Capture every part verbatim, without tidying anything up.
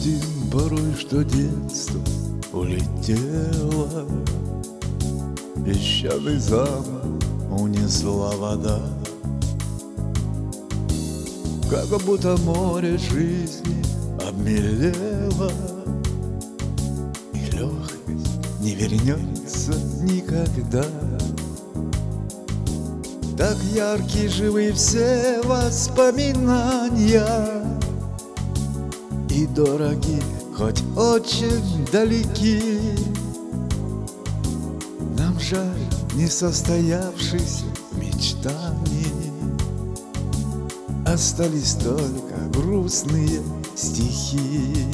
Грустим порой, что детство улетело, песчаный замок унесла вода, как будто море жизни обмелело, и легкость не вернется никогда. Так ярки живы все воспоминания, и дороги, хоть очень далеки. Нам жаль несостоявшихся мечтаний, остались только грустные стихи.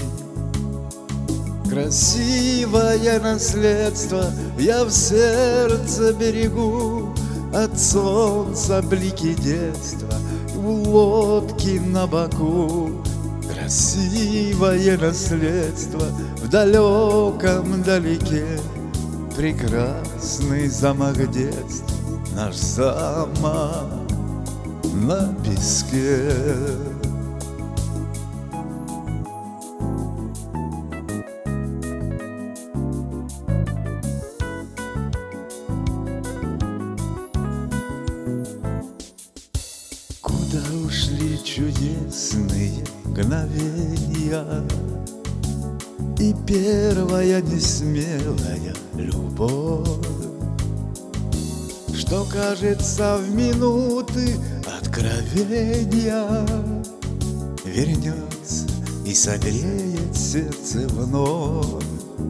Красивое наследство я в сердце берегу, от солнца блики детства в лодке на боку. Красивое наследство в далеком далеке, прекрасный замок детства, наш замок на песке. Куда ушли чудесные мгновения и первая несмелая любовь, что, кажется, в минуты откровения вернется и согреет сердце вновь.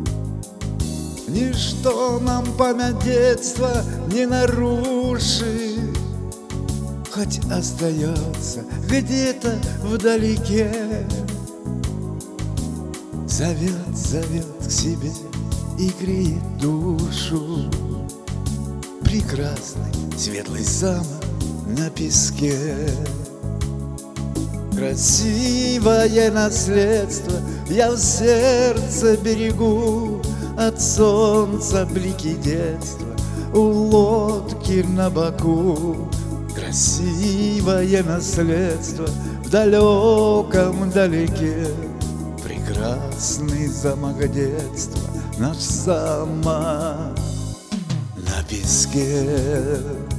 Ничто нам память детства не нарушит, хоть остается где-то вдалеке. Зовет, зовет к себе и греет душу прекрасный светлый замок на песке. Красивое наследство я в сердце берегу, от солнца блики детства у лодки на боку. Красивое наследство в далеком далеке, прекрасный замок детства, наш замок на песке.